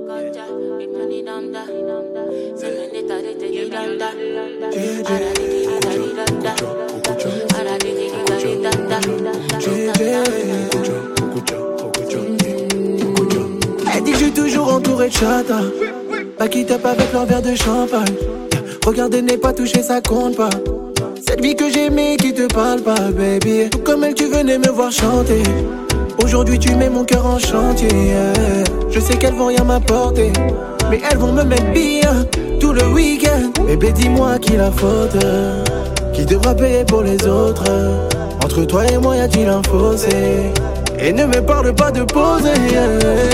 Elle dit que je suis toujours entouré de chata. Pas qui tape avec leur verre de champagne. Regarder n'est pas touché, ça compte pas. Cette vie que j'aimais qui te parle pas, baby. Tout comme elle, tu venais me voir chanter. Aujourd'hui tu mets mon cœur en chantier, yeah. Je sais qu'elles vont rien m'apporter, mais elles vont me mettre bien tout le week-end. Bébé, dis-moi qui la faute, qui devra payer pour les autres. Entre toi et moi y a-t-il un fossé? Et ne me parle pas de poser, yeah.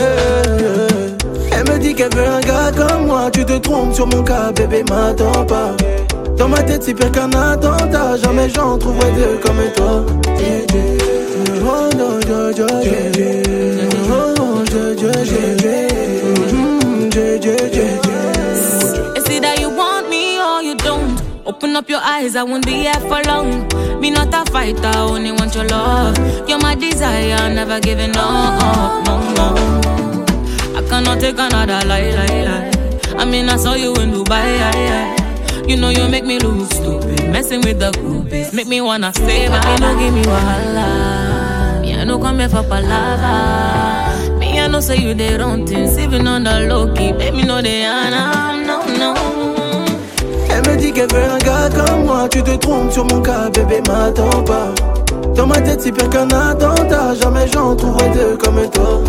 Elle me dit qu'elle veut un gars comme moi. Tu te trompes sur mon cas, bébé, m'attends pas. Dans ma tête c'est pire qu'un attentat. Jamais j'en trouverai deux comme toi. It's either you want me or you don't. Open up your eyes, I won't be here for long. Me not a fighter, only want your love. You're my desire, never giving up, no, no. I cannot take another lie. I mean I saw you in Dubai, You know you make me lose stupid. Messing with the groupies make me wanna stay back. You don't give me wahala. Me I no come here for palava. Me I no say you the wrong things. Even on the low key, baby no they no. Elle me dit qu'elle veut un gars comme moi. Tu te trompes sur mon cas, bébé, m'attends pas. Dans ma tête c'est pire qu'un attentat. Jamais j'en trouverai deux comme toi.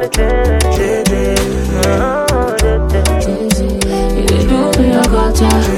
Yeah.